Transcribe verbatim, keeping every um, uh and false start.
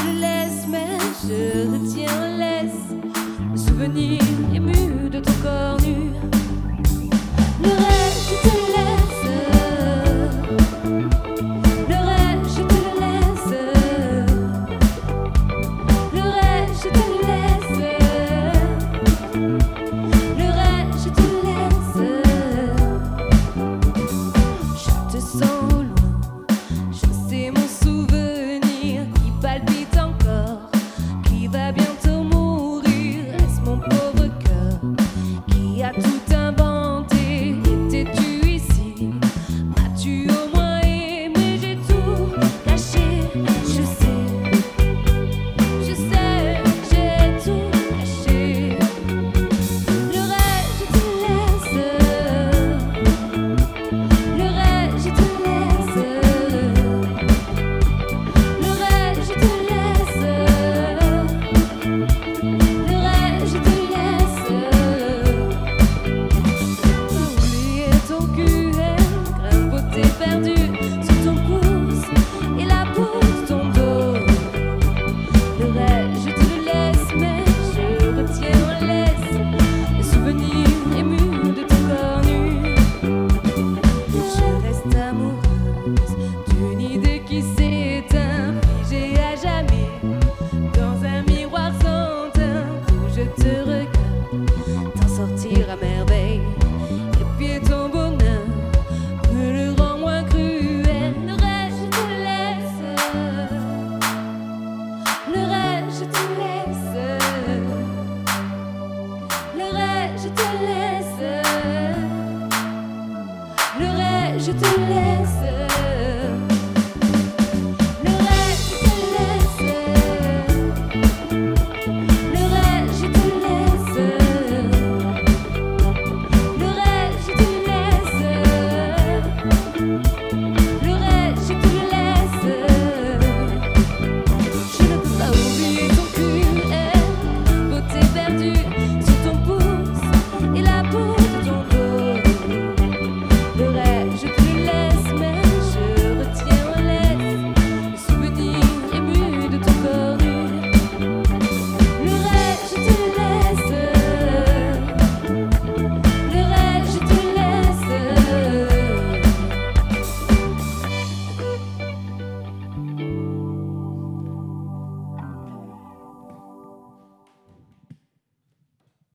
te laisse, mais je retiens en laisse le souvenir ému de ton corps nu. Le reste, je te le laisse. Le reste, je te le laisse. Le reste, je te le laisse. Le reste, je te le laisse. Je te sens au loin. Je sais mon souvenir qui palpite encore, qui va bientôt mourir. Est-ce mon pauvre cœur qui a tout inventé? Étais-tu ici? M'as-tu au moins aimé? J'ai tout lâché, je sais, je sais, j'ai tout lâché. Le reste, je te laisse. Le reste, je te laisse. Le reste, je te laisse. Le reste, je te laisse. Oublier ton cul, graine beauté perdue sous ton pouce et la peau de ton dos. Le reste, je te le laisse, mais je retiens en laisse les souvenirs émus de ton corps nu. Je reste amoureuse d'une idée qui s'éteint, figée à jamais dans un miroir sans teint où je te regarde t'en sortir à merveille. Et puis ton bonheur me le rend moins cruel. Le reste, je te laisse. Le reste, je te laisse. Le reste, je te laisse. Le reste, je te laisse.